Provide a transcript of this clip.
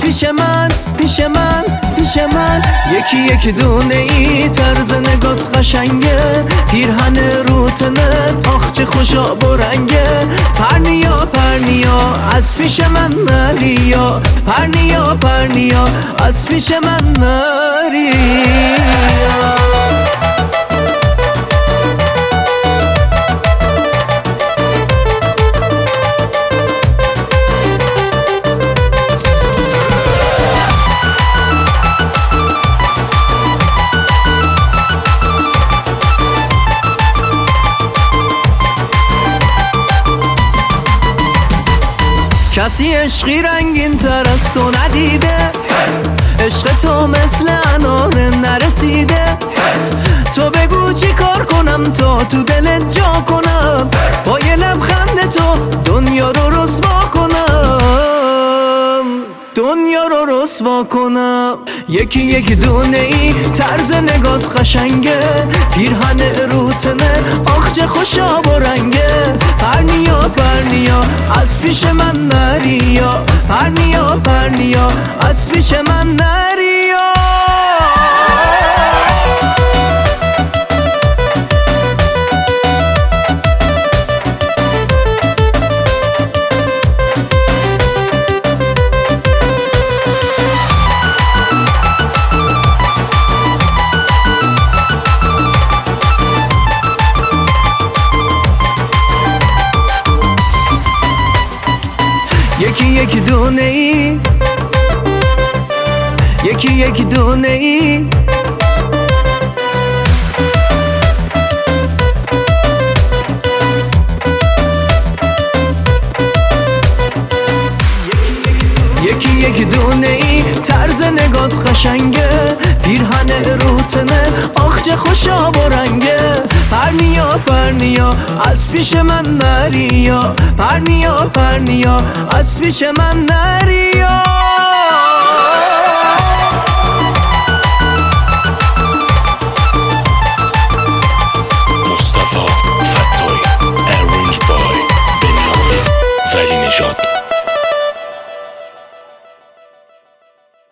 پیش من یکی دونه ای طرز نگات قشنگه، پیرهن روتنت آخ چه خوشا برنگه. پرنیا از پیش من نریا، پرنیا از پیش من نریا. کسی عشقی رنگین تر از تو ندیده، عشق تو مثل انار نرسیده. تو بگو چی کار کنم تا تو دلت جا کنم، با یه لبخند تو دنیا رو رسوا کنم، دنیا رو رسوا کنم. یکی دونه ای طرز نگات قشنگه، پیرهن روتنه آخ چه خوشا برنگه. پرنیا از پیش من نریا، پرنیا از پیش من نریا. یکی دونه ای، یکی دونه ای. یکی دونه ای طرز نگات قشنگه، پیرهن روتنه آخ چه خوشا برنگه. پرنیا از پیش من نریا، پرنیا از پیش من نریا. مصطفی فتایی arranged by بنیامین ولی نژاد.